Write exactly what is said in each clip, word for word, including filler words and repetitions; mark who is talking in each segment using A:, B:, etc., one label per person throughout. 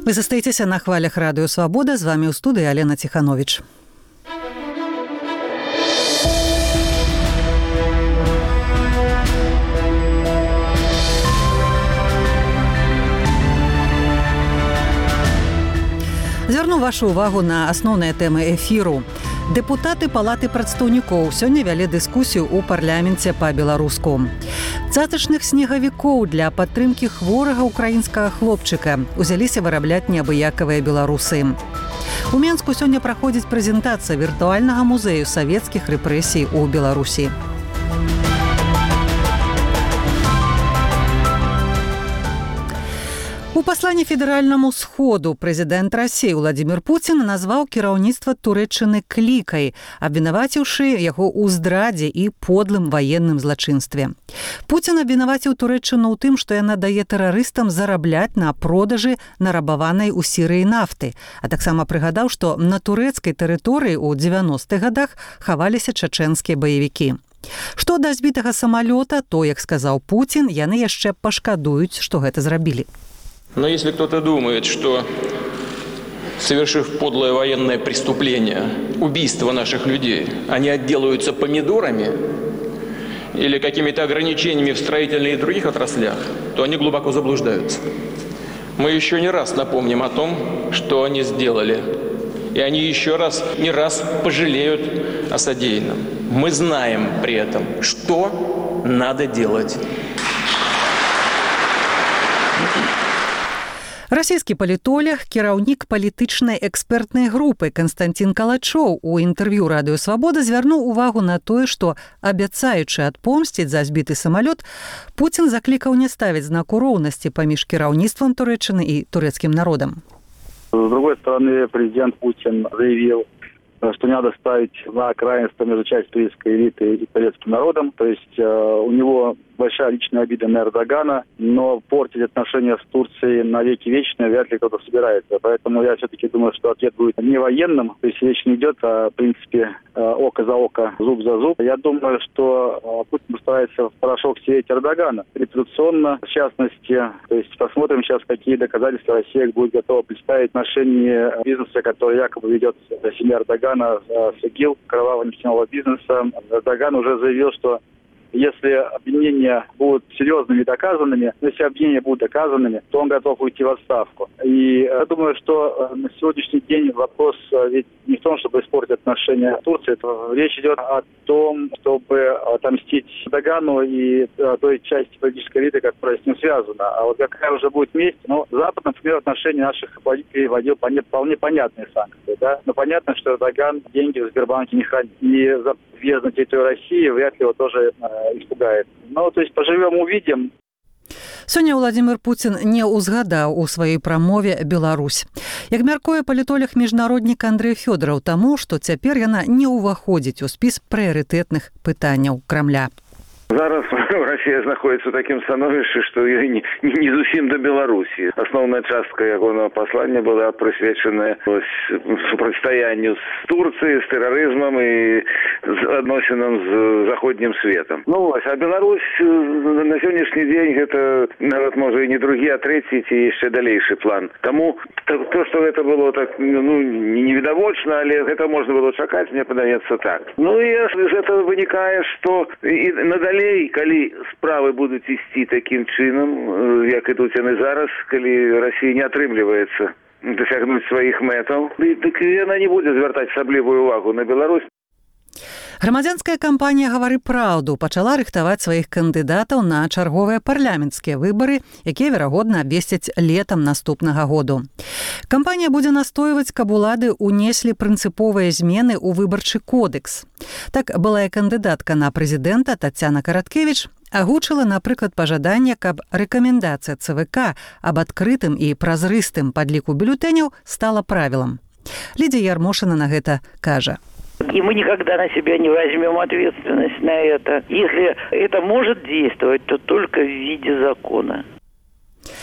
A: Вы застаетесь на хвалях Радио Свобода. С вами у студии Алена Тиханович. Звярну вашу увагу на асноўныя тэмы эфіру. Дэпутаты палаты прадстаўнікоў сёння вялі дыскусію ў парламенце па-беларуску. Цацачных снегавікоў для падтрымкі хворага украінскага хлопчыка узяліся вырабляць неабыякавыя беларусы. У Менску сёння праходзіць прэзентацыя віртуальнага музею савецкіх рэпрэсій у Беларусі. У пасланні федэральнаму сходу прэзідэнт Расіі Владзімір Пуцін назваў кіраўніцтва Турэччыны клікай, абвінаваціўшы яго ў здрадзе і подлым ваенным злачынстве. Пуцін абвінаваціў Турэччыну ў тым, што яна дае тэрарыстам зарабляць на продажы нарабаванай у Сірыі нафты, а таксама прыгадаў, што на турэцкай тэрыторыі ў дзевяностых гадах хаваліся чачэнскія баевікі. Што да збітага самалёта, то, як сказаў Пуцін, яны яшчэ пашкадуюць, што гэта зрабілі.
B: Но если кто-то думает, что, совершив подлое военное преступление, убийство наших людей, они отделаются помидорами или какими-то ограничениями в строительных и других отраслях, то они глубоко заблуждаются. Мы еще не раз напомним о том, что они сделали. И они еще раз, не раз пожалеют о содеянном. Мы знаем при этом, что надо делать.
A: Расійскі палітолог, кіраўнік палітычнай экспертнай групы Канстантин Калачоў у інтэрв'ю Радыё Свабода звярнуў увагу на тое, што, абяцаючы адпомсціць за збіты самалёт, Пуцін заклікаў не ставіць знаку роўнасці паміж кіраўніцтвам Турэччыны і турэцкім народам.
C: С другой стороны, президент Путин заявил, что не надо ставить знак равенства между частью турецкой элиты и турецким народом. То есть э, у него большая личная обида на Эрдогана, но портить отношения с Турцией навеки вечные вряд ли кто-то собирается. Поэтому я все-таки думаю, что ответ будет не военным, то есть речь не идет, а в принципе око за око, зуб за зуб. Я думаю, что Путин постарается в порошок стереть Эрдогана репутационно, в частности. То есть посмотрим сейчас, какие доказательства Россия будет готова представить в отношении бизнеса, который якобы ведет семья Эрдогана с ИГИЛ, кровавого нефтяного бизнеса. Эрдоган уже заявил, что если обвинения будут серьезными и доказанными, если обвинения будут доказанными, то он готов уйти в отставку. И я думаю, что на сегодняшний день вопрос ведь не в том, чтобы испортить отношения с Турцией. Это речь идет о том, чтобы отомстить Эрдогану и той части политической элиты, которая с ним связана. А вот какая уже будет месть? Ну, Запад, например, в отношении наших политиков вводил вполне понятные санкции. Да? Но понятно, что Эрдоган деньги в Сбербанке не хранит. И за въезд на территорию России вряд ли его тоже э, испугает. Ну, то есть поживем, увидим.
A: Сёння Владзімір Пуцін не ўзгадаў у сваёй прамове Беларусь. Як мяркуе палітолог-міжнароднік Андрэй Фёдораў, таму, што цяпер яна не ўваходзіць у спіс прыярытэтных пытанняў Крамля.
D: Зараз Россия знаходится в таким становішчы, что ее не, не зусім до Беларуси. Основная частка ягонага послания была присвячена супрацьстаянню с Турцией, с терроризмом и с адносінам с заходним светом. Ну, а Беларусь на сегодняшний день это, нават, может, и не другі, а третий, ці еще далейший план. Тому то, что это было так, ну, не видовочно, але это можно было чакать, мне подается так. Ну, и из этого вынікае, что и надалей, калі справы будуць ісці такім чынам, як ідуць яны зараз, калі Расія не атрымліваецца дасягнуць сваіх мэтаў, дык яна не будзе звяртаць асаблівую увагу на Беларусь.
A: Грамадзянская кампанія «Гавары праўду» пачала рыхтаваць сваіх кандыдатаў на чарговыя парламенцкія выбары, якія, верагодна, абвесцяць летам наступнага году. Кампанія будзе настойваць, каб улады ўнеслі прынцыповыя змены ў выбарчы кодэкс. Так, былая кандыдатка на прэзідэнта Тацяна Караткевіч агучыла, напрыклад, пажаданне, каб рэкамендацыя ЦВК аб адкрытым і празрыстым падліку бюлетэняў стала правілам. Лідзія Ярмошына на гэта кажа.
E: И мы никогда на себя не возьмем ответственность на это. Если это может действовать, то только в виде закона.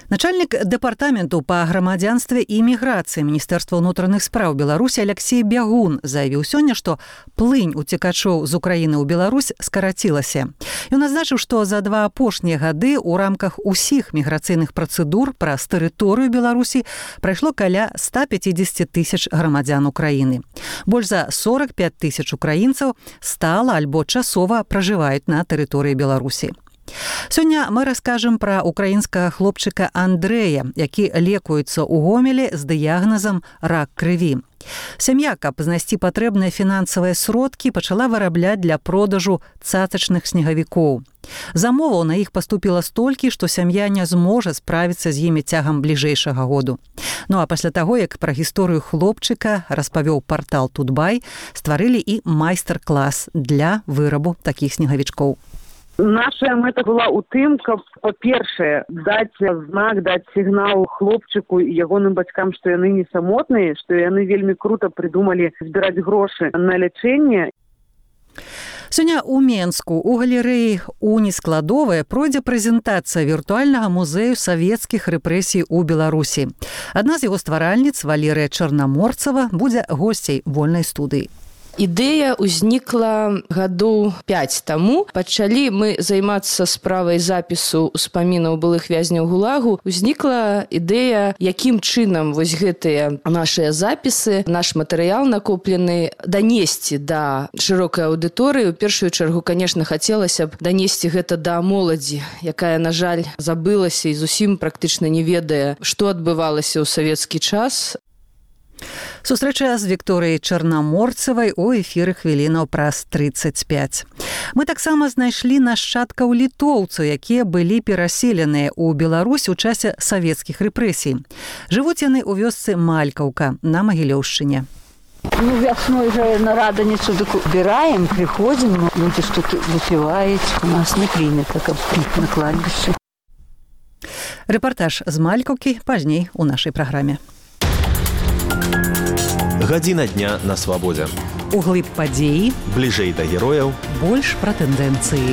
A: Начальник дэпартаменту па грамадзянстве і міграцыі Міністэрства ўнутраных спраў Беларусі Алексей Бягун заявіў сёння, што плынь уцекачоў з Украіны ў Беларусь скарацілася. Ён адзначыў, што за два апошнія гады ў рамках усіх міграцыйных працэдур праз тэрыторыю Беларусі прайшло каля ста пяцьдзесят тысяч грамадзян Украіны. Больш за сорок пять тысяч украінцаў стала альбо часова пражываюць на тэрыторыі Беларусі. Сёння мы раскажам пра украінскага хлопчыка Андрэя, які лекуецца ў Гомелі з дыягназам рак крыві. Сям'я, каб знайсці патрэбныя фінансавыя сродкі, пачала вырабляць для продажу цацачных снегавікоў. Замоваў на іх паступіла столькі, што сям'я не зможа справіцца з імі цягам бліжэйшага году. Ну а пасля таго, як пра гісторыю хлопчыка распавёў партал Тутбай, стварылі і майстар-клас для вырабу такіх снегавічкоў.
F: Наша мэта была ў тым, каб, па-першае, даць знак, даць сігнал хлопчыку і ягоным бацькам, што яны не самотныя, што яны вельмі крута прыдумалі збіраць грошы на лячэнне.
A: Сёння ў Менску у галерэі «Уніскладовая» пройдзе прэзентацыя віртуальнага музею савецкіх рэпрэсій у Беларусі. Адна з яго стваральніц, Валерыя Чарнаморцава, будзе госцяй вольнай студыі.
G: Ідэя ўзнікла гадоў пяць таму. Пачалі мы займацца справай запісу ўспамінаў былых вязняў ГУЛАГу. Узнікла ідэя, якім чынам вось гэтыя нашыя запісы, наш матэрыял накоплены данесці да шырокай аўдыторыі. У першую чаргу, канешне, хацелася б данесці гэта да моладзі, якая, на жаль, забылася і зусім практычна не ведае, што адбывалася ў савецкі час.
A: Сустрэча з Вікторыяй Чарнаморцавай у эфіры хвілінаў праз трыццаць пяць. Мы таксама знайшлі нашчадкаў літоўцаў, якія былі пераселеныя ў Беларусь у часе савецкіх рэпрэсій. Жывуць яны ў вёсцы Малькаўка на Магілёўшчыне.
H: Ну, вясной же на Раданіцу убираем, приходим, люди что-то выпивают. У нас не принято, как на кладбище.
A: Рэпартаж з Малькаўкі пазней у нашай праграме.
I: Гадзіна дня на свабодзе.
A: Углыб падзеі.
I: Бліжэй да герояў.
A: Больш пра тэндэнцыі.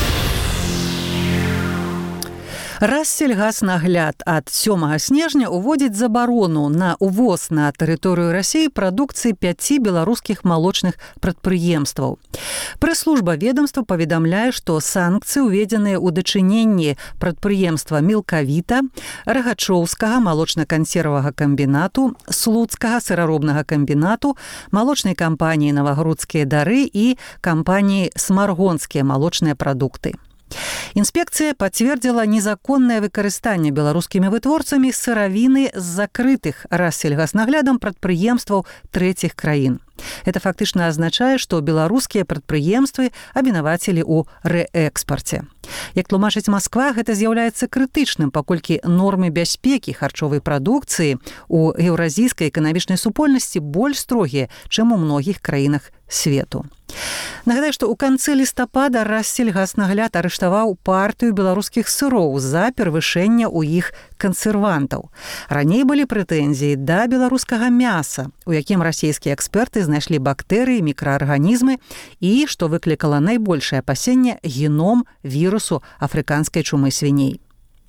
A: Рассельгаснагляд ад сёмага снежня уводзіць забарону на увоз на тэрыторыю Расіі прадукцыі пяці беларускіх малочных прадпрыемстваў. Прэс-служба ведомства паведамляе, што санкцыі уведзеныя ў дачыненні прадпрыемства Мелкавіта, Рагачоўскага малочна-кансервага камбінату, Слуцкага сыраробнага камбінату, малочнай кампаніі «Навагрудскія дары» і кампаніі «Смаргонскія малочныя прадукты». Інспекцыя пацвердзіла незаконнае выкарыстанне беларускімі вытворцамі сыравіны з закрытых рассельгаснаглядам прадпрыемстваў трэціх краін. Это фактычна азначае, што беларускія прадпрыемствы абвінавацілі ў рээкспарце. Як тлумачыць Масква, гэта з'яўляецца крытычным, паколькі нормы бяспекі харчовай прадукцыі ў еўразійскай эканамічнай супольнасці больш строгія, чым у многіх краінах свету. Нагадаю, што ў канцы лістапада Рассельгаснагляд арыштаваў партыю беларускіх сыроў за перавышэнне ў іх кансервантаў. Раней былі прэтэнзіі да беларускага мяса, у якім расійскія эксперты знайшлі бактэрыі, мікраарганізмы і, што выклікала найбольшае апасенне, геном вірусу афрыканскай чумы свіней.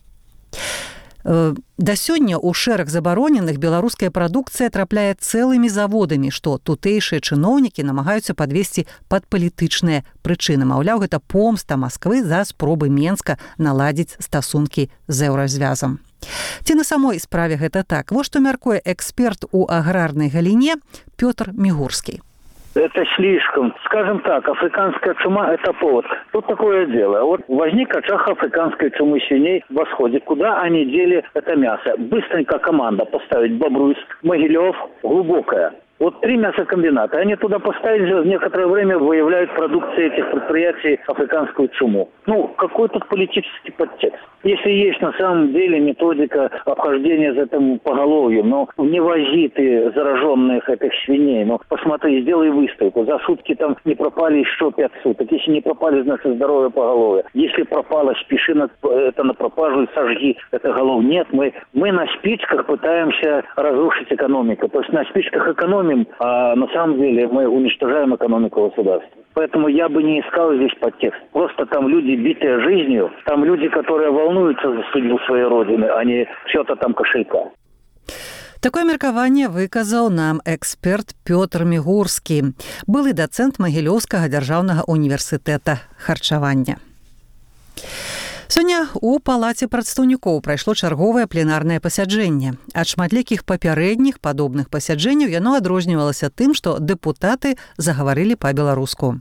A: Да сёння ў шэраг забароненых беларуская прадукцыя трапляе цэлымі заводамі, што тутэйшыя чыноўнікі намагаюцца падвесці пад палітычныя прычыны. Маўляў, гэта помста Масквы за спробы Менска наладзіць стасункі з еўразвязам. Ці на самой справе гэта так? Вось што мяркуе эксперт у аграрнай галіне Пётр Мігурскі.
C: Это слишком. Скажем так, африканская чума – это повод. Тут такое дело. Вот возник очаг африканской чумы свиней в Восходе. Куда они дели это мясо? Быстренько команда поставить Бобруйск, Могилев, Глубокое. Вот три мясокомбината. Они туда поставили, через некоторое время выявляют продукции этих предприятий африканскую чуму. Ну, какой тут политический подтекст? Если есть на самом деле методика обхождения за этим поголовьем, но не вози ты зараженных этих свиней, ну, посмотри, сделай выставку. За сутки там не пропали еще пять суток. Если не пропали, значит, здоровье поголовье. Если пропало, спеши на, это на пропажу и сожги это голов. Нет, мы, мы на спичках пытаемся разрушить экономику. То есть на спичках экономики, а на самом деле мы уничтожаем экономику государства.
J: Поэтому я бы не искал здесь подтекст. Просто там люди, битые жизнью, там люди, которые волнуются за судьбу своей родины, а не что-то там кошелька.
A: Такое меркаванне выказаў нам эксперт Пётр Мігурскі, былы дацэнт Магілёўскага дзяржаўнага універсітэта харчавання. Сёння у палаце прадстаўнікоў прайшло чарговае пленарнае пасяджэнне. Ад шматлікіх папярэдніх падобных пасяджэнняў яно адрознівалася тым, што дэпутаты загаварылі па-беларуску.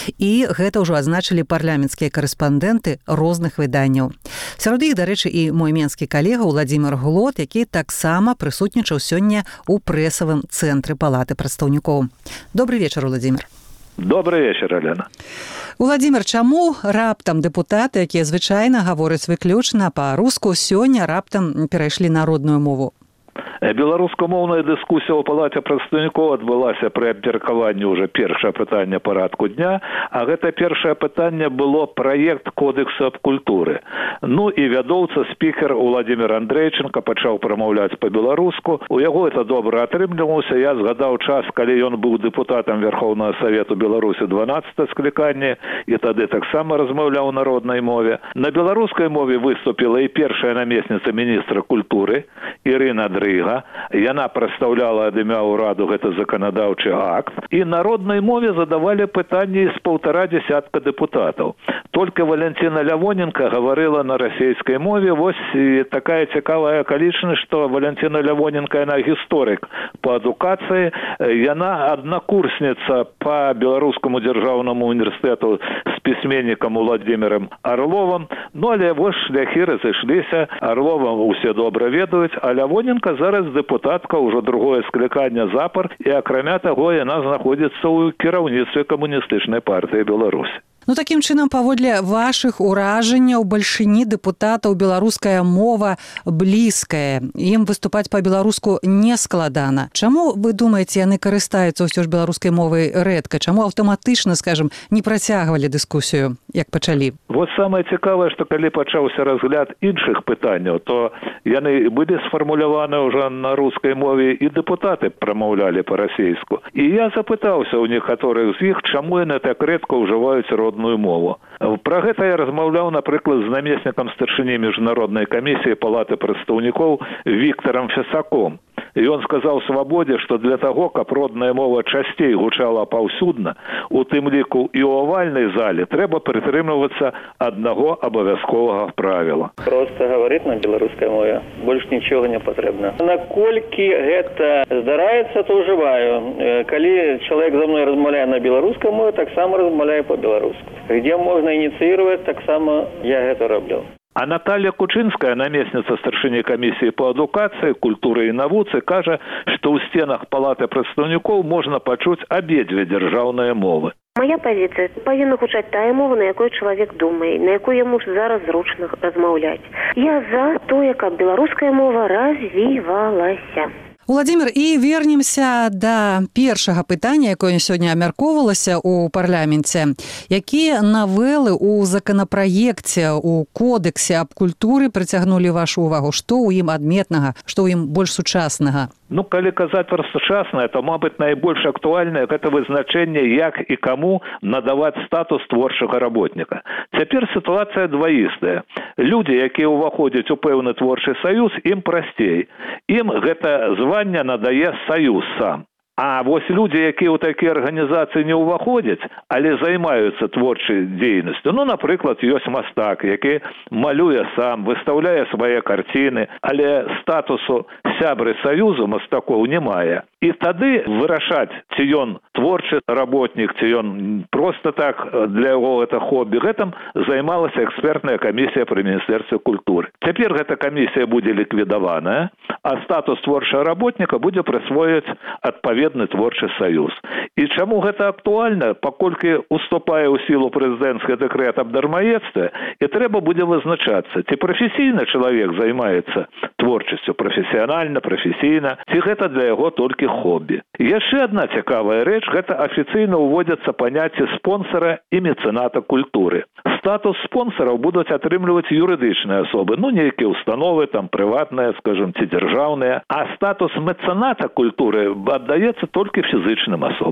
A: І гэта ўжо адзначылі парламенцкія карэспандэнты розных выданняў. Сярод іх, дарэчы, і мой менскі калега Уладзімір Глот, які таксама прысутнічаў сёння ў прэсавым цэнтры палаты прадстаўнікоў. Добрый вечар, Уладзімір.
K: Добрый вечар, Алена.
A: Уладзімір, чаму раптам дэпутаты, якія звычайна гавораць выключна па-руску, сёння раптам перайшлі на родную мову?
K: Беларускамоўная дыскусія ў палаце прадстаўнікоў адбылася пры абмеркаванні ўжо першае пытанне парадку дня, а гэта першае пытанне было праект кодексу аб культуры. Ну і вядоўца спікер Уладзімір Андрэйченка пачаў прамаўляць па-беларуску. У яго это добра атрымлівалася. Я згадаў час, калі ён быў дэпутатам Верховнага Савету Беларусі дванаццатае скліканне і тады таксама размаўляў на роднай мове. На беларускай мове выступіла і першая намесніца міністра культуры Ірына Дрыга. Яна прадстаўляла ад імя ўраду гэта заканадаўчы акт. І на роднай мове задавалі пытанні з паўтара дзясятка дэпутатаў. Толькі Валентина Лявоненко гаварыла на расійскай мове. Вось такая цікавая акалічнасць, што Валентина Лявоненко, яна гісторык па адукацыі. Яна аднакурсніца па Беларускаму дзяржаўнаму універсітэту з пісьменнікам Уладзімірам Арловым. Ну, але вось шляхі разышліся. Арлова усе добра ведаюць, а Лявоненко зараз дэпутатка ўжо другое скліканне запар, і акрамя таго яна знаходзіцца ў кіраўніцтве камуністычнай партыі Беларусі.
A: Ну, такім чынам, паводле вашых уражанняў, бальшыні дэпутатаў беларуская мова блізкая. Ім выступаць па-беларуску не складана. Чаму, вы думаеце, яны карыстаюцца ўсё ж беларускай мовай рэдка? Чаму аўтаматычна, скажем, не працягвалі дыскусію, як пачалі?
K: Вот самае цікавае, што калі пачаўся разгляд іншых пытанняў, то яны былі сфармуляваны ўжо на рускай мове, і дэпутаты прамаўлялі па-расейску. І я запытаўся ў некаторых з іх, чаму яны так рэдка ўжываюць родную мову. Пра гэта я размаўляў, напрыклад, з намеснікам старшыні міжнароднай камісіі палаты прадстаўнікоў Віктарам Фесаком. І ён сказаў Свабодзе, што для таго, каб родная мова часцей гучала паўсюдна, у тым ліку і ў овальнай зале, трэба прытрымлівацца аднаго абавязковага правіла.
E: Просто гаварыць на беларускай мове. Больш нічога не патрэбна. Наколькі гэта здараецца, то ўжываю. Калі чалавек за мной размаўляе на беларускай мове, таксама размаўляю па-беларуску. Где можна ініцыировать, таксама я гэта раблю.
K: А Наталья Кучинская, наместница старшыні камісіі по адукацыі, культуры і навуцы, кажа, што ў стенах палаты прадстаўнікоў можна пачуць абедзве дзяржаўныя мовы.
L: Моя пазіцыя павінна гучаць тая мова, на якой чалавек думае, на якой яму зараз зручна размаўляць. Я за тое, каб беларуская мова развівалася.
A: Уладзімір, і вернемся да першага пытання, якое сёння абмяркоўвалася ў парламенце. Якія навелы ў законапраекце, у кодексе аб культуры прыцягнулі вашу увагу? Што ў ім адметнага, што ў ім больш сучаснага?
K: Ну, калі казаць пра сучаснае, то, мабыць, найбольш актуальнае гэта вызначэнне, як і каму надаваць статус творчага работніка. Цяпер сітуацыя дваістая. Людзі, якія ўваходзяць у пэўны творчы саюз, ім прасцей. Ім гэта званне надае саюз сам. А вось людзі, якія ў такія арганізацыі не ўваходзяць, але займаюцца творчай дзейнасцю. Ну, напрыклад, ёсць мастак, які малюе сам, выстаўляе свае карціны, але статусу сябры саюзу мастакоў не мае. І тады вырашаць, ці ён творчы работнік, ці ён проста так для яго гэта хобі. Гэтым займалася экспертная камісія пры Міністэрстве культуры. Цяпер гэта камісія будзе ліквідаваная, а статус творчага работніка будзе прысвоіць адпаведны творчы саюз. І чаму гэта актуальна? Паколькі уступае ў сілу прэзідэнцкі дэкрэт аб дармаедстве, і трэба будзе вызначацца, ці прафесійна чалавек займаецца творчасцю, прафесіянальна, прафесійна, ці гэта для яго толькі хобі. Яшчэ адна цікавая рэч, гэта афіцыйна ўводзяцца паняцці спонсара і мецэната культуры. Статус спонсараў будуць атрымліваць юрыдычныя асобы, ну, нейкія установы, там, прыватныя, скажем, ці дзяржаўныя, а статус мецэната культуры аддаецца толькі фізычным асобам.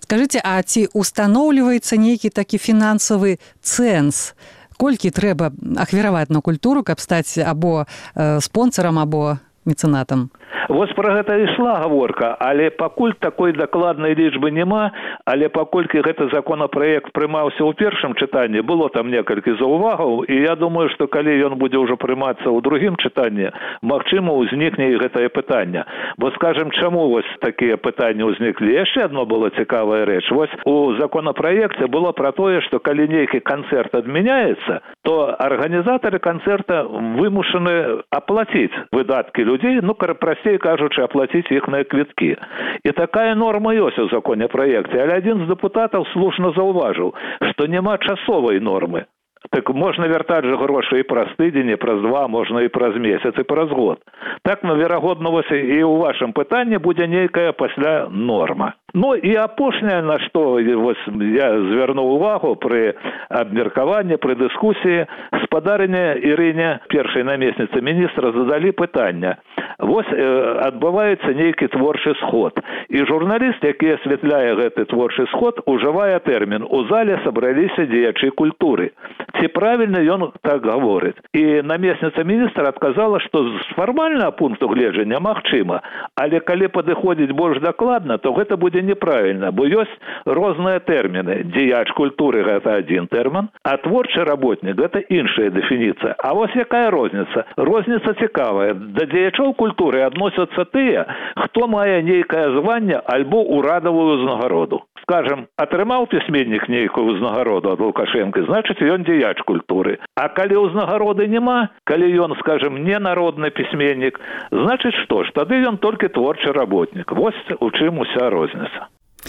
A: Скажыце, а ці устаноўліваецца нейкі такі фінансавы цэнз? Колькі трэба ахвяраваць на культуру, каб стаць або э, спонсорам, або мецэнатам?
K: Вось пра гэта ішла гаворка, але пакуль такой дакладнай лічбы няма, але паколькі гэты законапраект прымаўся ў першым чытанні, было там некалькі заўвагаў, і я думаю, што калі ён будзе ўжо прымацца ў другім чытанні, магчыма, узнікне і гэтае пытанне. Бо, скажем, чаму вось такія пытанні ўзніклі? Яшчэ адно было цікавая рэч. Вось у законапраекце было пра тое, што калі нейкі канцэрт адмяняецца, то арганізатары канцэрта вымушаны аплаціць выдаткі людзей, ну, прасцей кажучы, аплаціць іхныя квіткі. І такая норма ёсць у законапраекце, але адзін з дэпутатаў слушна заўважыў, што няма часовай нормы. Так можна вяртаць жа грошы і праз тыдзень, і праз два, можна і праз месяц, і праз год. Так, ну, верагодна, вось і ў вашым пытанні будзе нейкая пасля норма. Ну і апошняе, на што вось я звярнуў увагу пры абмеркаванні, пры дыскусіі, спадарыня Ірыне, першай намесніцы міністра, задалі пытання. Вось э, адбываецца нейкі творчы сход. І журналіст, які асвятляе гэты творчы сход, ужывае тэрмін «У зале сабраліся дзеячы культуры». Ці правільна ён так гаворыць? І намесніца міністра адказала, што з фармальнага пункту гледжання магчыма, але калі падыходзіць больш дакладна, то гэта будзе неправільна, бо ёсць розныя тэрміны. Дзеяч культуры – гэта адзін тэрмін, а творчы работнік – гэта іншая дэфініцыя. А вось якая розніца? Розніца цікавая. Да дзеячоў культуры адносяцца тыя, хто мае нейкае званне альбо урадавую ўзнагароду. Скажем, атрымаў пісьменнік нейкую ўзнагароду ад Лукашэнкі, значыць, ён дзеяч культуры. А калі ўзнагароды няма, калі ён, скажем, не народны пісьменнік, значыць, што ж, тады ён толькі творчы работнік. Вось у чым уся розніца.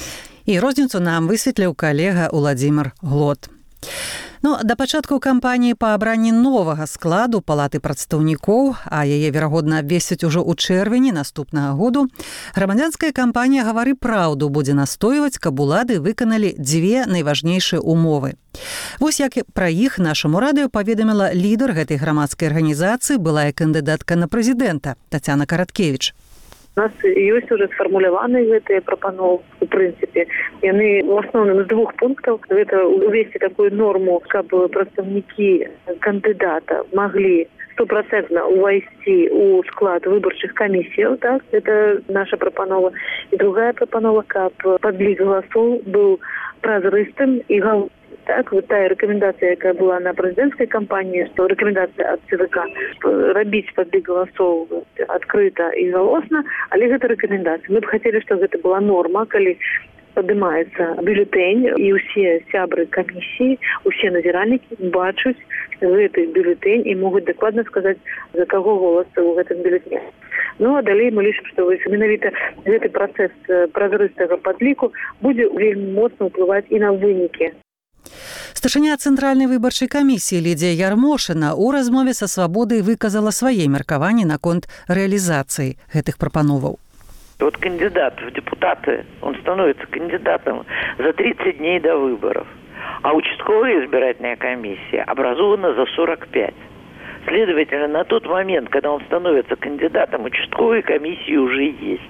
A: І розніцу нам высветліў калега Уладзімір Глот. Ну, да пачатку кампаніі па абранні новага складу Палаты прадстаўнікоў, а яе, верагодна, абвесцяць ужо ў чэрвені наступнага году, грамадзянская кампанія «Гавары праўду» будзе настойваць, каб улады выканалі дзве найважнейшыя умовы. Вось як пра іх нашаму радыё паведаміла лідар гэтай грамадскай арганізацыі, былая кандыдатка на прэзідэнта Тацяна Караткевіч.
M: У нас ёсць уже сфармуляваны гэтыя прапановы, у прынцыпе. Яны в асноўным з двух пунктаў. Гэта увесці такую норму, каб прадстаўнікі кандыдата маглі стопроцентно увайсці ў склад выбарчых камісіяў, так? Это наша прапанова. І другая прапанова, каб падлік галасоў быў празрыстым і галоўным. Так, вот тая рэкамендацыя, якая была на прэзідэнцкай кампаніі, што рэкамендацыя ад ЦВК рабіць падлік галасоў адкрыта і галосна, але гэта рэкамендацыя. Мы б хацелі, што гэта была норма, калі падымаецца бюлетэнь, і ўсе сябры камісіі, усе назіральнікі бачуць гэты бюлетэнь і могуць дакладна сказаць, за каго голас у гэтым бюлетэні. Ну, а далей мы лічым, што менавіта гэты працэс празрыстага падліку будзе вельмі моцна ўплываць і на вынікі.
A: Старшыня Цэнтральнай выбарчай камісіі Лідія Ярмошына ў размове са «Свабодай» выказала свае меркаванні наконт рэалізацыі гэтых прапановаў.
N: Вот кандидат в депутаты, он становится кандидатом за тридцать дней до выборов, а участковая избирательная комиссия образована за сорок пять. Следовательно, на тот момент, когда он становится кандидатом, участковой комиссии уже есть.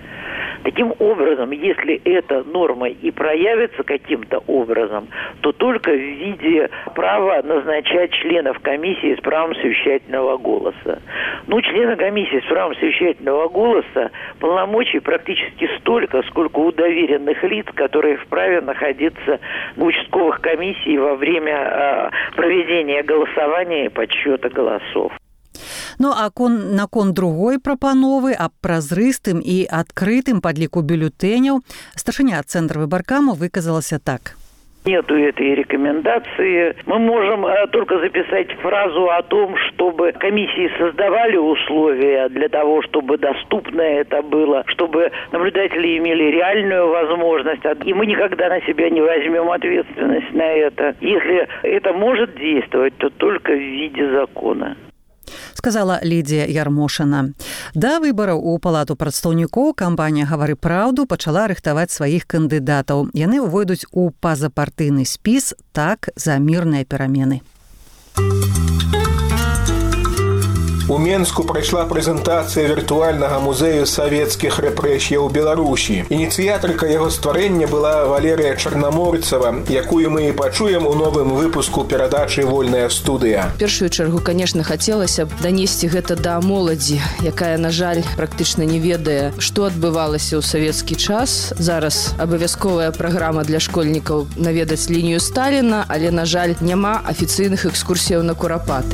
N: Таким образом, если эта норма и проявится каким-то образом, то только в виде права назначать членов комиссии с правом совещательного голоса. Ну, члены комиссии с правом совещательного голоса полномочий практически столько, сколько у доверенных лиц, которые вправе находиться в участковых комиссиях во время э, проведения голосования и подсчета голосов.
A: Ну, а кон, наконт другой прапановы аб празрыстым і адкрытым падліку бюлетэняў старшыня Цэнтра выбаркаму выказалася так.
N: Нету этой рекомендации. Мы можем а, только записать фразу о том, чтобы комиссии создавали условия для того, чтобы доступно это было, чтобы наблюдатели имели реальную возможность. И мы никогда на себя не возьмем ответственность на это. Если это может действовать, то только в виде закона.
A: Сказала Лідія Ярмошына. Да выбараў у Палату прадстаўнікоў кампанія «Гавары праўду» пачала рыхтаваць сваіх кандыдатаў. Яны ўвойдуць у пазапартыйны спіс «Так за мірныя перамены».
O: У Менску прайшла прэзентацыя віртуальнага музею савецкіх рэпрэсіяў Беларусі. Ініцыятарка яго стварэння была Валерія Чарнаморцева, якую мы і пачуем у новым выпуску перадачы «Вольная студыя».
G: В першую чаргу, конечно, хацелася б данесці гэта да моладзі, якая, на жаль, практычна не ведае, што адбывалася ў савецкі час. Зараз абавязковая праграма для школьнікаў наведаць лінію Сталіна, але, на жаль, няма афіцыйных экскурсіяў на Курапаты.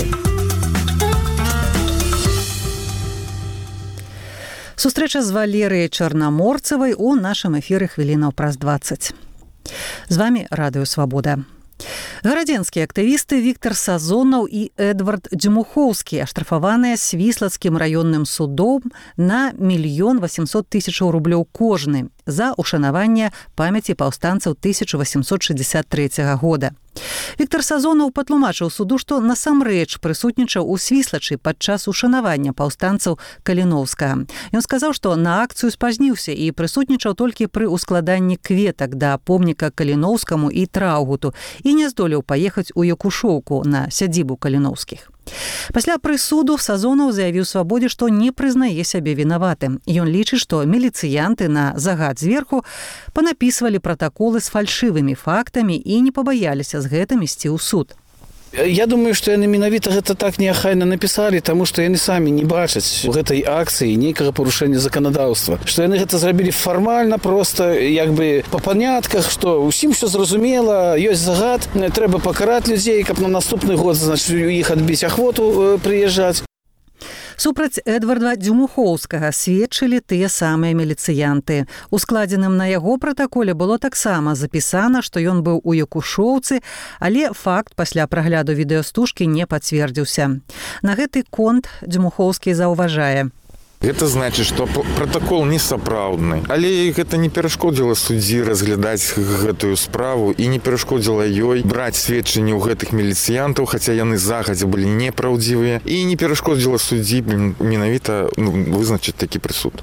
A: Сустрэча з Валерыяй Чарнаморцевай у нашым эфіры хвілінаў праз дваццаць. З вамі Радыё Свабода. Гарадзенскія актывісты Віктар Сазонаў і Эдвард Дзьмухоўскі аштрафаваныя свіслацкім раённым судом на мільён васемсот тысячаў рублёў кожны за ушанаванне памяці паўстанцаў тысяча васемсот шэсцьдзесят трэцяга года. Віктар Сазонаў патлумачыў суду, што насамрэч прысутнічаў у Свіслачы падчас ушанавання паўстанцаў Каліноўскага. Ён сказаў, што на акцыю спазніўся і прысутнічаў толькі пры ускладанні кветак да помніка Каліноўскаму і Траўгуту і не здолеў паехаць у Якушоўку на сядзібу Каліноўскіх. Пасля прысуду Сазонаў заявіў Свабодзе, што не прызнае сябе вінаватым. Ён лічыць, што міліцыянты на загад зверху панапісвалі пратаколы з фальшывымі фактамі і не пабаяліся з гэтым ісці ў суд.
P: Я думаю, што яны менавіта гэта так неахайна напісалі, таму што яны самі не бачаць у гэтай акцыі нейкага парушэння заканадаўства. Што яны гэта зрабілі фармальна, проста як бы па панятках, што ўсім ўсё зразумела, ёсць загад, трэба пакараць людзей, каб на наступны год, значыць, у іх адбіць ахвоту прыязджаць.
A: Супраць Эдварда Дзьмухоўскага сведчылі тыя самыя міліцыянты. У складзеным на яго пратаколе было таксама запісана, што ён быў у Якушоўцы, але факт пасля прагляду відэастужкі не пацвердзіўся. На гэты конт Дзьмухоўскі заўважае.
Q: Гэта значыць, што пратакол несапраўдны. Але гэта не перашкодзіла суддзі разглядаць гэтую справу і не перашкодзіла ёй браць сведчанні ў гэтых міліцыянтаў, хаця яны загадзя былі непраўдзівыя, і не перашкодзіла суддзі менавіта вызначыць такі прысуд.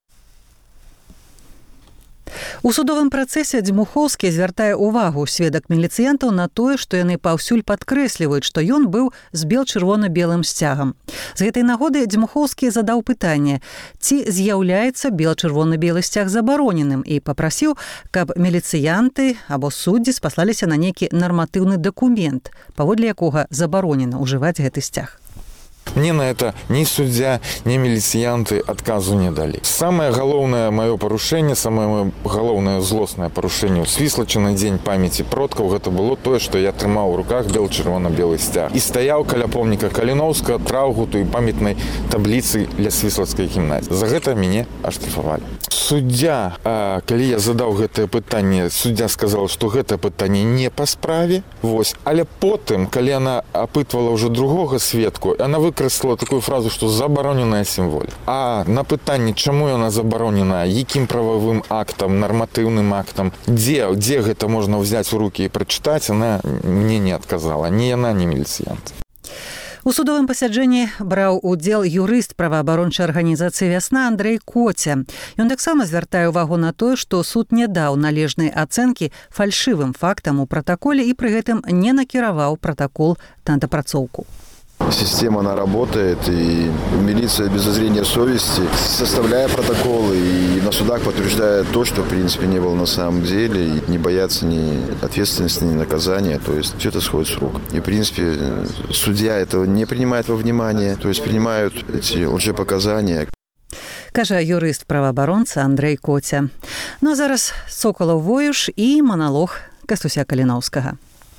A: У судовым працэсе Дзьмухоўскі звяртае ўвагу сведак міліцыянтаў на тое, што яны паўсюль падкрэсліваюць, што ён быў з бел-чырвона-белым сцягам. З гэтай нагоды Дзьмухоўскі задаў пытанне, ці з'яўляецца бел-чырвона-белы сцяг забароненым, і папрасіў, каб міліцыянты або суддзі спаслаліся на нейкі нарматыўны дакумент, паводле якога забаронена ўжываць гэты сцяг.
Q: Мне на это ни суддзя, ни міліцыянты адказу не далі. Самае галоўнае маё парушэнне, самае галоўнае злоснае парушэнне ў Свіслачы на дзень памяці продкаў, гэта было тое, што я трымаў у руках бел-чырвона-белы сцяг і стаяў каля помніка Каліноўскага, Траўгуту і памятнай табліцы для Свіслацкай гімназіі. За гэта мяне аштрафавалі. Суддзя, калі я задаў гэтае пытанне, суддзя сказала, што гэта пытанне не па справе, вось, але потым, калі яна апытвала ўжо другога сведку, яна выкарыстала такую фразу, што забароненая сімволіка. А на пытанне, чаму яна забаронена, якім прававым актам, нарматыўным актам, дзе, дзе гэта можна ўзяць у рукі і прачытаць, яна мне не адказала, ні яна, ні міліцыянт.
A: У судовым пасяджэнні браў удзел юрыст праваабарончай арганізацыі «Вясна» Андрэй Коця. Ён таксама звяртае ўвагу на тое, што суд не даў належнай ацэнкі фальшывым фактам у пратаколе і пры гэтым не накіраваў пратакол на дапрацоўку.
R: Система, она работает, и милиция без зазрения совести, составляя протоколы и на судах подтверждает то, что, в принципе, не было на самом деле, и не боятся ни ответственности, ни наказания, то есть все это сходит с рук. И, в принципе, судья этого не принимает во внимание, то есть принимают эти лжепоказания.
A: Кажа юрыст праваабаронца Андрэй Коця. Ну а зараз Соколаў Воюш і маналог Кастуся Каліноўскага.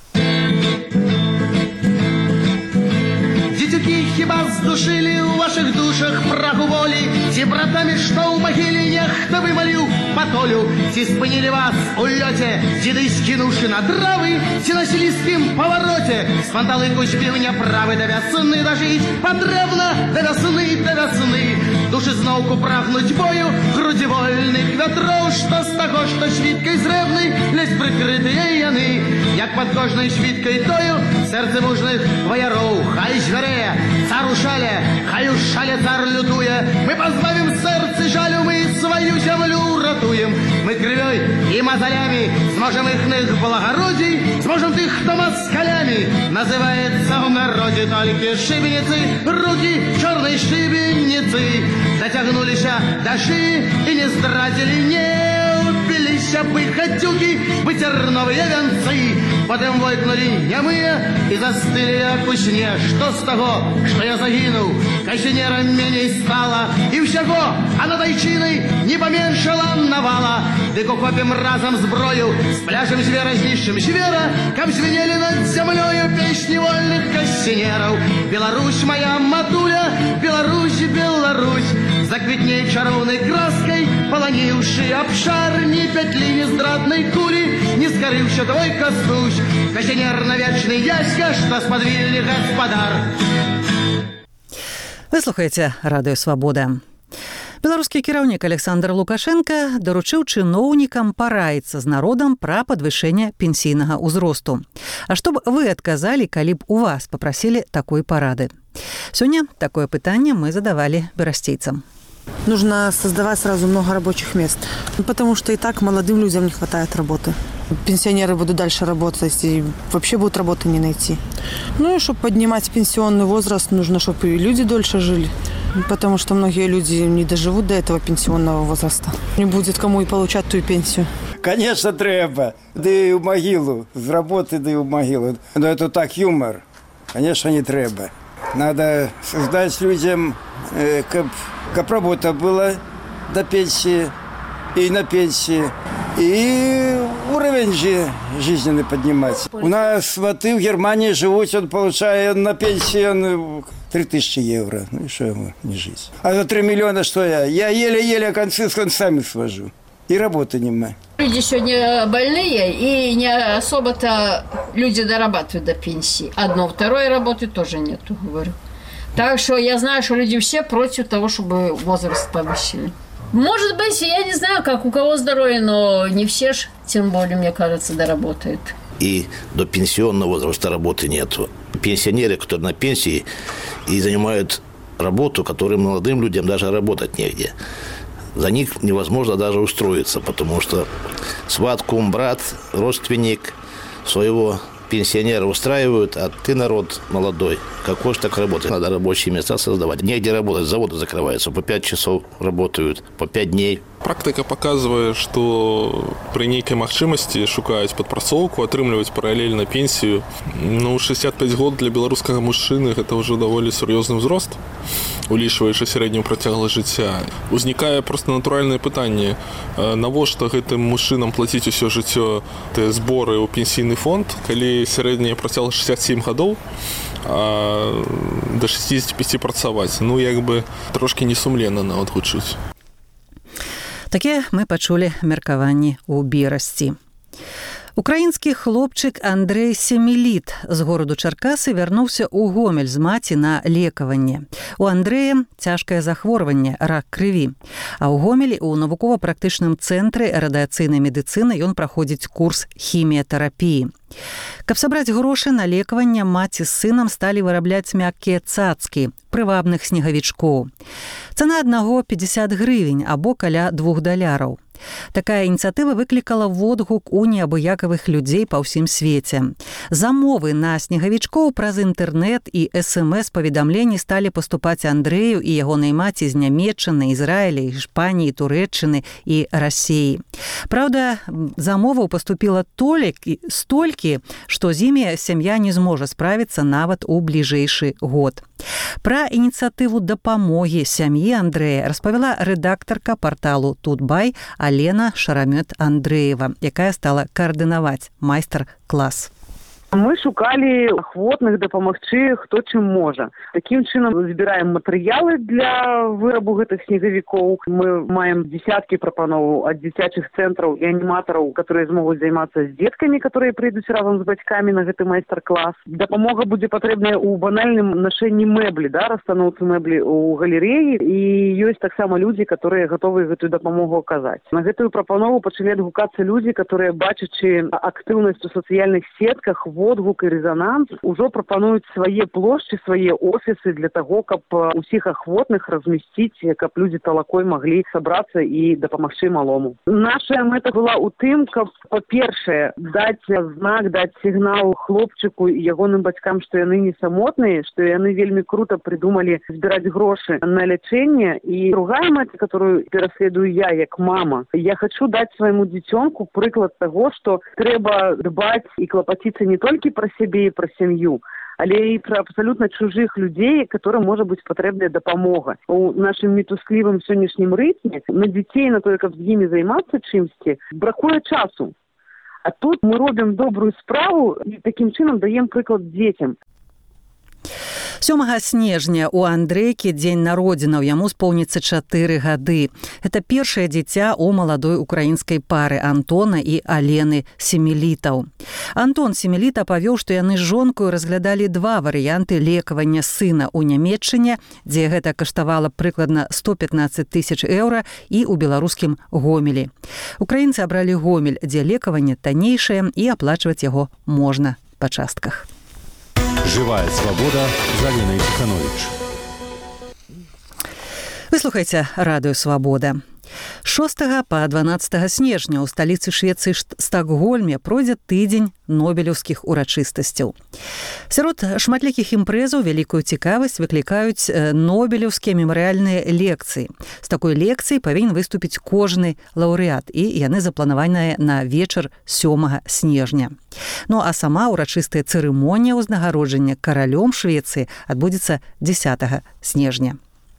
S: Хіба здушили у ваших душах прагу волі, ці братами, що у могилі нехто вимолів потолю, ці спинили вас у льоте, діди скинувши на трави, ці на сілійськім повороте, з панталику співня прави до весни дожить, потребно до весни, до весни, душі зновку прагнуть бою, груді вольних ветров, що з того, що швидкой зребний, лезь прикритые яни, як под кожною швидкою тою, серце мужних вояров, хай жвере, цар у шале, хай у шале цар лютує, ми позбавим серце жалю, ми свою землю ратуем, ми кривой і мозолями зможем їхних благородій, зможем тих, хто москалями називається в народі белые только шибеницы, руки черной шибеницы дотягнулись до шеи и не здрадили, не упились бы хотюки, бы терновые венцы. Потом войкнули немые и застыли як у сне. Что с того, что я загинул, кощенером меней стало, и всего, а над Айчиной не поменьшало навала. Дык ухопим разом зброю, с пляжем звера знищим звера, как звенели над землею песни вольных кощенеров. Беларусь моя матуля, Беларусь, Беларусь, заквітней чаровной краской, полонивший обшар, ни петли, ни здрадной кули, не сгоревший твой коснусь. Кощенерно-вечный дядька, что сподвигли господар.
A: Вы слухаеце радыё Свабода. Беларускі кіраўнік Александр Лукашенко даручыў чыноўнікам параіцца з народам пра падвышэнне пенсійнага ўзросту. А што б вы адказалі, калі б у вас папрасілі такой парады? Сёння такое пытанне мы задавалі берасцейцам.
T: Нужно создавать сразу много рабочих мест, потому что и так молодым людям не хватает работы. Пенсионеры будут дальше работать и вообще будут работы не найти. Ну и чтобы поднимать пенсионный возраст, нужно, чтобы и люди дольше жили, потому что многие люди не доживут до этого пенсионного возраста. Не будет кому и получать ту пенсию.
U: Конечно, треба. Да и в могилу. С работы, да и в могилу. Но это так юмор. Конечно, не треба. Надо создать людям, э, как, как работа была до пенсии и на пенсии. И уровень же жизненный поднимать. У нас сваты в Германии живут, он получает на пенсию три тысячи евро. Ну и что ему не жить? А за три миллиона что я? Я еле-еле концы с концами свожу. И работы нема.
V: Люди сегодня больные, и не особо-то люди дорабатывают до пенсии. Одно, второй работы тоже нету, говорю. Так что я знаю, что люди все против того, чтобы возраст повысили. Может быть, я не знаю, как у кого здоровье, но не все ж, тем более, мне кажется, доработают.
W: И до пенсионного возраста работы нету. Пенсионеры, которые на пенсии, и занимают работу, которую молодым людям даже работать негде. За них невозможно даже устроиться, потому что сват, кум, брат, родственник своего пенсионера устраивают, а ты народ молодой. Какой же так работать? Надо рабочие места создавать. Негде работать, заводы закрываются, по пять часов работают, по пять дней.
X: Практика показывает, что при некой магчымасці шукаюць падпрацоўку, атрымліваць паралельна пенсію. Ну, шестьдесят пять год для беларускага мужчыны гэта ўжо даволі сур'ёзны ўзрост, улічваючы сярэднюю працягласць жыцця. Узнікае проста натуральнае пытанне, навошта гэтым мужчынам плаціць усё жыццё тыя зборы ў пенсійны фонд, калі сярэдняя працягласць шестьдесят семь гадоў, а до шестьдесят пять працаваць. Ну, як бы трошкі несумленна нават гучыць.
A: Такія мы пачулі меркаванні ў Берасці. Украінскі хлопчык Андрэй Семеліт з гораду Чаркасы вярнуўся ў Гомель з маці на лекаванне. У Андрэя цяжкае захворванне, рак крыві. А ў Гомелі ў навукова-практычным цэнтры радыяцыйнай медыцыны ён праходзіць курс хіміятэрапіі. Каб сабраць грошы на лекаванне, маці з сынам сталі вырабляць мяккія цацкі, прывабных снегавічкоў. Цана аднаго пятьдесят гривень або каля двух даляраў. Такая ініцыятыва выклікала водгук у неабыякавых людзей па ўсім свеце. Замовы на снегавічкоў праз інтэрнэт і эс эм эс-паведамленні сталі паступаць Андрэю і ягонай маці з Нямецчыны, Ізраіля, Іспаніі, Турэччыны і Расіі. Праўда, замоваў паступіла толікі, столькі, што з імі сям'я не зможа справіцца нават у бліжэйшы год. Пра ініцыятыву дапамогі сям'і Андрэя распавяла рэдактарка парталу «Тутбай» Алена Шарамёт-Андрэева, якая стала каардынаваць майстар-клас.
F: Мы шукали охвотных дапамагчы, хто чым можа. Таким чынам збіраем матэрыялы для вырабу гэтых снегавікоў. Мы маем десяткі прапановаў ад дзіцячых цэнтраў і аніматараў, которые змогуць займацца з дзеткамі, которые прыйдуць разам з бацькамі на гэты майстар-клас. Дапамога будзе патрэбная ў банальным нашэнні мэблі, да, расстаноўцы мэблі ў галерэі, і ёсць таксама людзі, которые гатовы гэтую дапамогу аказаць. На гэтую прапанову пачалі адгукацца людзі, которые, бачачы актыўнасць у сацыяльных сетках, водгук і рэзананс ужо прапануюць свае плошчы, свае офісы для таго, каб усіх ахвотных размясціць, каб людзі талакой маглі сабрацца і дапамагчы малому. Наша мэта была ў тым, каб, па-першае, даць знак, даць сігнал хлопчыку і ягоным бацькам, што яны не самотныя, што яны вельмі крута придумали збіраць грошы на лячэнне. І другая мэта, которую пераследую я як мама, я хочу даць свайму дзіцёнку прыклад таго, што трэба дбаць і клапаціцца не толькі пра сябе і пра сям'ю, але і пра абсалютна чужых людзей, которым можа быць патрэбная дапамога. У нашым мітусклівым сённяшнім рытме на дзяцей, на тое, каб з імі займацца чымсьці, бракуе часу. А тут мы робім добрую справу і такім чынам даем прыклад дзецям.
A: сёмага снежня у Андрэйкі дзень народзінаў, яму споўніцца чатыры гады. Гэта першае дзіця у маладой украінскай пары Антона і Алены Семелітаў. Антон Семеліта павёў, што яны з жонкою разглядалі два варыянты лекавання сына ў Нямецчыне, дзе гэта каштавала прыкладна сто пятнаццаць тысяч еўра, і ў беларускім Гомелі. Украінцы абралі Гомель, дзе лекаванне таннейшае і аплачваць яго можна па частках.
B: Живая свобода з Алінай Тиханович.
A: Вы слухаеце радыё Свабода. шостага па дванаццатага снежня ў сталіцы Швецыі Стакгольме пройдзе тыдзень нобелеўскіх урачыстасцяў. Сярод шматлікіх імпрэзаў вялікую цікавасць выклікаюць нобелеўскія мемарыяльныя лекцыі. З такой лекцыяй павінен выступіць кожны лаўрэат, і яны запланаваныя на вечар сёмага снежня. Ну а сама ўрачыстая цырымонія ўзнагароджання каралём Швецыі адбудзецца дзесятага снежня.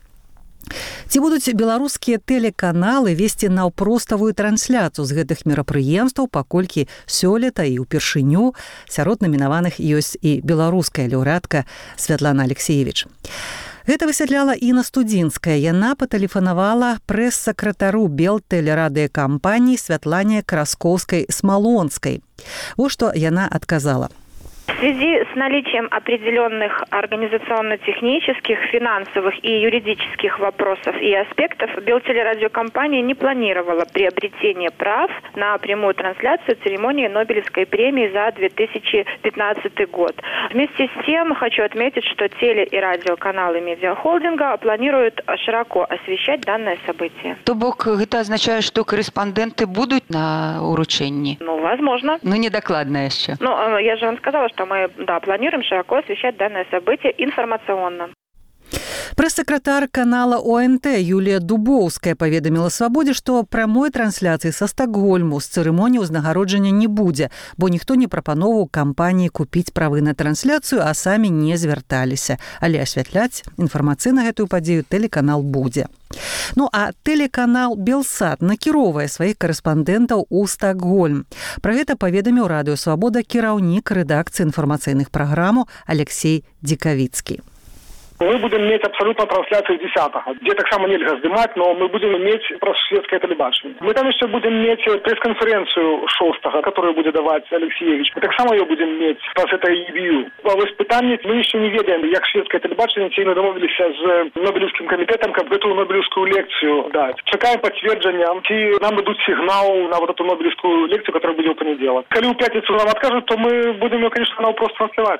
A: Ці будуць беларускія тэлеканалы весці наўпроставую трансляцыю з гэтых мерапрыемстваў, паколькі сёлета і ўпершыню сярод намінаваных ёсць і беларуская лаўрэатка Святлана Алексеевіч. Гэта высвятляла Інна Студзінская. Яна патэлефанавала прэс-сакратару Белтэлерадыёкампаніі Святлане Краскоўскай-Смалонскай. Вось што яна адказала.
D: В связи с наличием определенных организационно-технических, финансовых и юридических вопросов и аспектов, Белтелерадиокомпания не планировала приобретение прав на прямую трансляцию церемонии Нобелевской премии за две тысячи пятнадцатый год. Вместе с тем хочу отметить, что теле- и радиоканалы медиахолдинга планируют широко освещать данное событие.
H: То бок это означает, что корреспонденты будут на уручении?
D: Ну, возможно.
H: Ну, не докладно еще.
D: Ну, я же вам сказала, что мы, да, планируем широко освещать данное событие информационно.
A: Прэс-сакратар канала О Н Т Юлія Дубоўская паведаміла Свабодзе, што прамой трансляцыі са Стакгольму з цырымоніі ўзнагароджання не будзе, бо ніхто не прапановаў кампаніі купіць правы на трансляцыю, а самі не звярталіся. Але асвятляць інфармацыйна гэтую падзею тэлеканал будзе. Ну а тэлеканал Белсат накіроўвае сваіх карэспандэнтаў у Стакгольм. Пра гэта паведаміў радыё Свабода кіраўнік рэдакцыі інфармацыйных праграмаў Алексей Дикавицкий.
I: Мы будем иметь абсолютно трансляцию десятого, где так само нельзя снимать, но мы будем иметь просто шведское телебачение. Мы там еще будем иметь пресс-конференцию шостого, которую будет давать Алексеевич. Мы так само ее будем иметь, раз это и бью. А в испытании мы еще не ведаем, как шведское телебачение, ці мы домовились с Нобелевским комитетом, как эту Нобелевскую лекцию дать. Чекаем подтверждения, ці нам дадут сигнал на вот эту Нобелевскую лекцию, которая будет в понедельник. Коли в пятницу нам откажут, то мы будем ее, конечно, просто транслировать.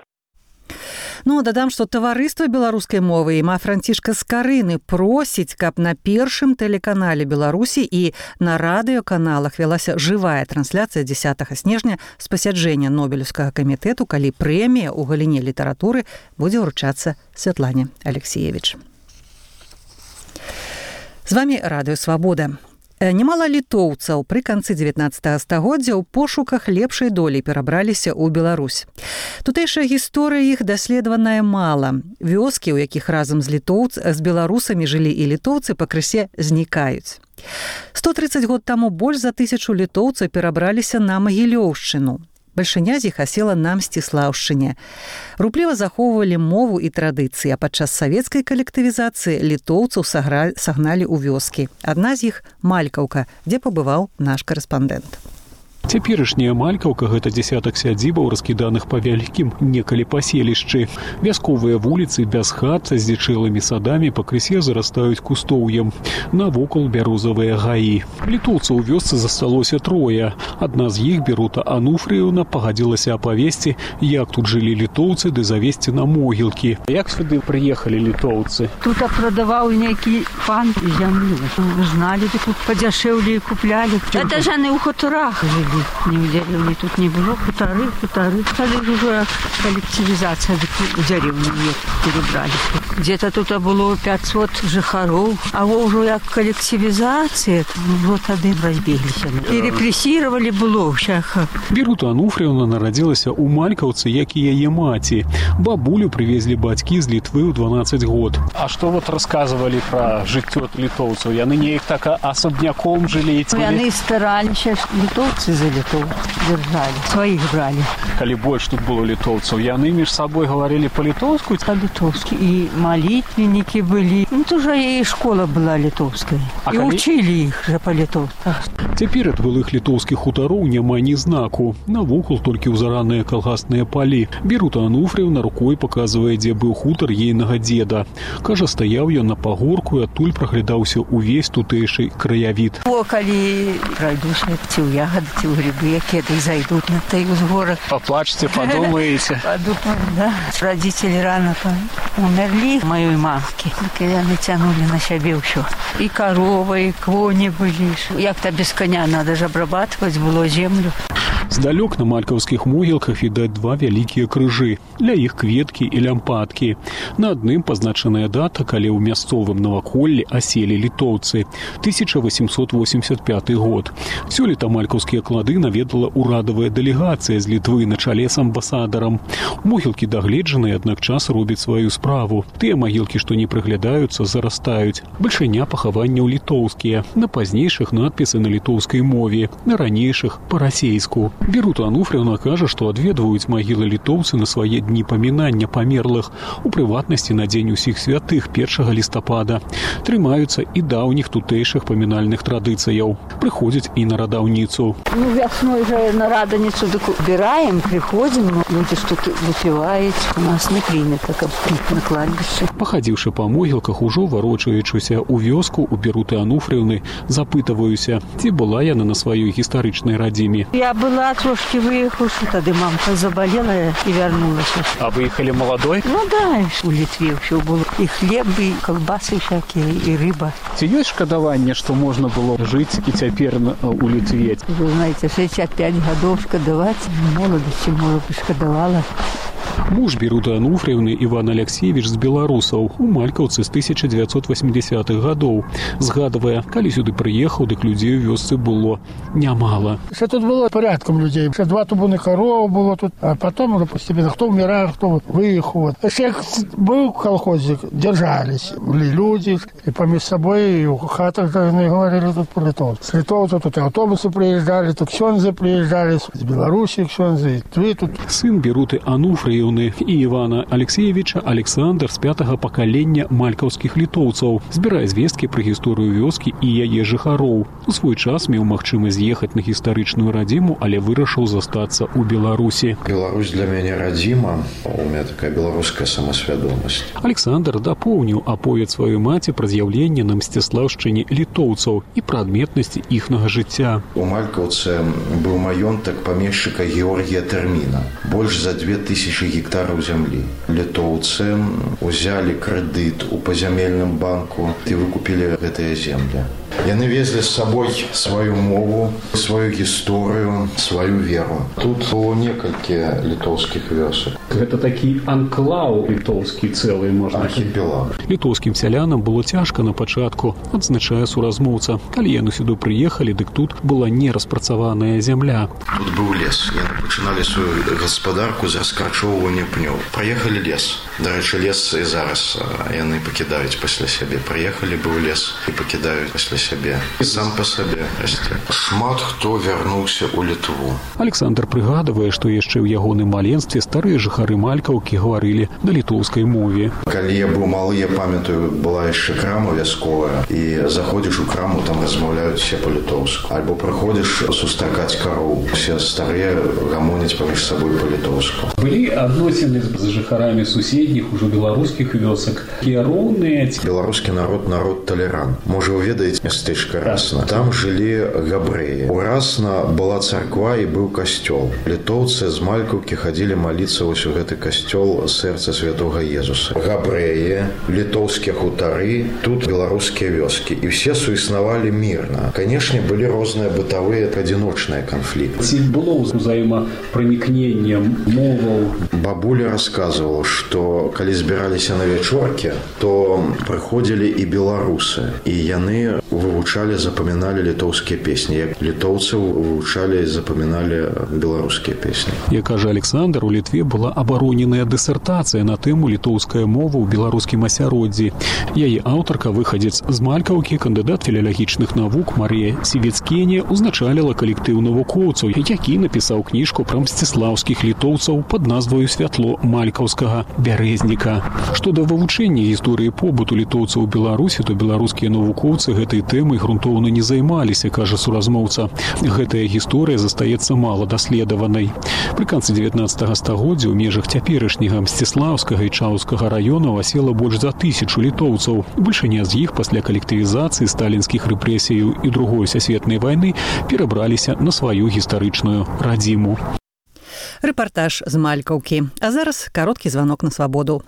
A: Ну, дадам, што таварыства беларускай мовы іма Францішка Скарыны просіць, каб на першым тэлеканале Беларусі і на радыёканалах вялася жывая трансляцыя дзесятага снежня з пасяджэння Нобелевскага камітэту, калі прэмія ў галіне літаратуры будзе ўручацца Святлане Алексеевіч. З вамі радыё Свабода. Немала літоўцаў пры канцы дзевятнаццатага стагоддзя ў пошуках лепшай долі перабраліся ў Беларусь. Тутэйшая гісторыя іх даследаваная мала. Вёскі, у якіх разам з літоўц з беларусамі жылі і літоўцы, пакрысе знікаюць. сто трыццаць год таму больш за тысячу літоўцаў перабраліся на Магілёўшчыну. Бальшыня з іх асела на Мсціслаўшчыне. Рупліва захоўвалі мову і традыцыі, а падчас савецкай калектывізацыі літоўцаў сагналі ў вёскі. Адна з іх – Малькаўка, дзе пабываў наш карэспандэнт.
C: Цяперашняя Малькаўка – гэта дзесятак сядзібаў, раскіданых па вялікім некалі паселішчы. Вясковыя вуліцы без хат з дзічэлымі садамі пакрысе зарастаюць кустоўем. Навокал бярозавыя гаі. Літоўцаў у вёсцы засталося трое. Адна з іх, Берута Ануфрыеўна, пагадзілася апавесці, як тут жылі літоўцы, ды завесці на могілкі. Як сюды прыехалі літоўцы?
E: Тут прадаваў нейкі пан зямлю. Зналі, тут падзяшэўлі і куплялі. Это ж яны ў хутарах жылі. Не ў дзяржаўні тут не было. Хутары, хутары. Тады ўжо калектывізацыя у дзяржаўні перебралі. Где-то тут было пятьсот жыхароў. А ўжо як калектывізацыя, ўжо тады разбегліся. І рэпрэсіравалі было ўсяха.
C: Берута Ануфрыеўна нарадзілася ў Малькаўцы, як і яе маці. Бабулю прывезлі бацькі з Літвы ў дванаццаць год. А што вот расказвалі пра жыццё літоўцаў? Яны неяк так асабняком жылі?
E: Яны стараліся, літоўцы за літоў дзяржалі, сваіх бралі.
C: Калі больш тут было літоўцаў, яны між сабой гаварылі па-літоўску?
E: Па-літоўску. І малітвеннікі былі. Ну, тут жа і школа была літоўская.
C: А
E: і
C: калі...
E: ўчылі іх жа па-літоўску.
C: Цяпер ад былых літоўскіх хутароў няма ні знаку. Навокал толькі ўзараныя калгасныя палі. Берута Ануфрыеўна рукой паказвае, дзе быў хутар ейнага дзеда. Кажа, стаяў ён на пагорку і адтуль праглядаўся ўвесь тутэйшы краявід.
E: О, калі прайдуся, ці ў ягады, ці ў грибы, якія ды зайдуць на той узгорах.
C: Паплачце, падумаеце.
E: Падумаю, да. Родители рано умерли, маёй мамкі. Яны цянулі на сябе ўсё. І карова, і коні былі. Як-то без коня надо ж абрабатваць было землю.
C: Здалёк на малькаўскіх могілках відаць два вялікія крыжы. Для іх кветкі і лямпадкі. На адным пазначаная дата, калі ў мясцовым наваколлі аселі літоўцы. тысяча восемьсот восемьдесят пятый год. Сёлета малькаўскія клады наведала урадавая дэлегацыя з Літвы на чале з амбасадарам. Могілкі дагледжаныя, аднак час робіць сваю справу. Тыя магілкі, што не прыглядаюцца, зарастаюць. Бальшыня пахаванняў літоўскія. На пазнейшых надпісы на літоўскай мове, на ранейшых па-расейску. Берута Ануфрыеўна кажа, што адведваюць магілы літоўцы на свае дні памінання памерлых, у прыватнасці на дзень усіх святых першага лістапада. Трымаюцца і даўніх тутэйшых памінальных традыцыяў. Прыходзяць і на радаўніцу.
E: Ну, вясной жа на раданіцу убираем, приходим, но люди что-то выпивают. У нас не принято, как на кладбище.
C: Пахадзіўшы па могілках, ужо варочаючыся ў вёску, у Беруты Ануфрыеўны запытываюся, ці была яна на сваёй гістарычнай радзіме.
E: Я была трошки выехавши, тады мамка заболела и вернулась.
C: А выехали молодой?
E: Ну да, у Литве все было. И хлеб, и колбасы всякие, и рыба.
C: Ці ёсць шкадаванне, што можна было жыць і цяпер у Літве?
E: Вы знаете, шестьдесят пять годов шкадаваць, молодости, может быть, шкадавала.
C: Муж Беруты Ануфрыеўны Іван Алексеевич з беларусаў у Малькаўцы з тысяча девятьсот восьмидесятых гадоў. Згадвае, калі сюды прыехаў, дык людзей у вёсцы было нямала.
J: Что тут было порядком людей. Что два тубуны коров было тут, а потом уже постепенно кто умирал, кто выехал. Всех был колхозик, держались. Были люди, и помимо собой, и в хатах говорили тут про литовцев. С литовцев тут и автобусы приезжали, тут ксёнзы приезжали, с Беларуси ксёнзы, и вы тут.
C: Сын Беруты Ануфрыеўны і Івана Алексеевича Александр з пятага пакалення малькаўскіх літоўцаў. Збірае звесткі пра гісторыю вёскі і яе жыхароў. У свой час меў магчымасць з'ехаць на гістарычную радзіму, але вырашыў застацца ў Беларусі.
L: Беларусь для мяне радзіма, у меня такая беларуская самасвядомасць.
C: Александр дапоўніў аповед сваёй маці пра з'яўленне на Мсціслаўшчыне літоўцаў і пра адметнасці іхнага жыцця.
L: У Малькаўцы быў маёнтак памешчыка Георгія Тэрміна. Больш за две тысячи гектараў зямлі. Літоўцы узялі крэдыт у пазямельным банку і выкупілі гэтыя землі. Яны везлі з сабой сваю мову, сваю гісторыю, сваю веру. Тут было некалькі літоўскіх вёсак.
C: Гэта такі анклаў літоўскі цэлы, можна
L: архіпелаг.
C: Літоўскім сялянам было цяжка на пачатку, адзначае суразмоўца. Калі яны сюды прыехалі, дык тут была нераспрацаваная зямля.
L: Тут быў лес. Яны пачыналі сваю гаспадарку з раскарчоўвання пнёў. Праехалі лес. Дарэчы, лес і зараз яны пакідаюць пасля сябе. Прыехалі быў лес і пакідаюць пасля сябе. сябе і сам па сабе расце. Шмат хто вярнуўся ў Літву.
C: Александр прыгадывае, што яшчэ ў ягоным маленстве старыя жыхары Малькаўкі гаварылі на літоўскай мове.
L: Калі я быў малы, я памятаю, была яшчэ крама вясковая, і заходзіш у краму, там размаўляюць все па-літоўску. Альбо прыходзіш сустракаць кароў. Все старыя гамоняць паміж сабой па-літоўску.
C: Былі адносіны з жыхарамі суседніх, ужо беларускіх вёсак, якія роўныя.
L: Беларускі народ народ талерант. Можа, вы ведаеце мястэчка Расна. Там жылі габрэі. У Расна была царква і быў касцёл. Літоўцы з Малькаўкі хадзілі маліцца вось у гэты касцёл сэрца святога Езуса. Габрэі, літоўскія хутары, тут беларускія вёскі. І все суіснавалі мірна. Канешне, былі розныя бытавыя адзіночныя канфлікты.
C: Ці было ўзаемапранікненне моваў?
L: Бабуля расказвала, што калі збіраліся на вячоркі, то прыходзілі і беларусы. І яны вывучалі, запаміналі літоўскія песні. Як літоўцы вывучалі і запаміналі беларускія песні.
C: Як кажа Александр, у Літве была абароненая дысертацыя на тэму літоўская мова ў беларускім асяроддзі. Яе аўтарка, выхадзец з Малькаўкі, кандыдат філалагічных навук Марія Сівецкене, узначаліла калектыў навукоўцаў, які напісаў кніжку пра мсціслаўскіх літоўцаў пад назваю «Святло малькаўскага бярэзніка». Што да вывучэння гісторыі побыту літоўцаў у Беларусі, то беларускія навукоўцы гэтай тэмай грунтоўна не займаліся, кажа суразмоўца. Гэтая гісторыя застаецца мала даследаванай. Пры канцы дзевятнаццатага стагоддзя ў межах цяперашняга мсціслаўскага і чаўскага раёнаў асела больш за тысячу літоўцаў. Большыня з іх пасля калектывізацыі, сталінскіх рэпрэсіяў і другой сусветнай вайны перабраліся на сваю гістарычную радзіму.
A: Рэпартаж з Малькаўкі. А зараз кароткі званок на свабоду.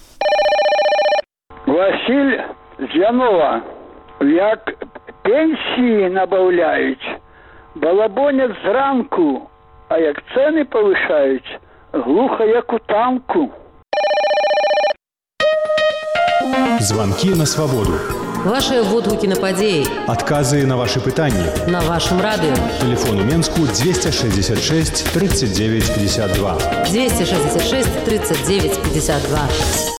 K: Васіль з Янова. Як пенсіі набаўляюць, балабоняць зранку, а як цэны павышаюць, глуха як у танку.
B: Звонки на свободу.
M: Ваши водгуки на падзеі.
B: Отказы на ваши пытанні.
M: На вашем радио.
B: Телефон у Менску двести шестьдесят шесть тридцать девять пятьдесят два.
M: двести шестьдесят шесть тридцать девять пятьдесят два.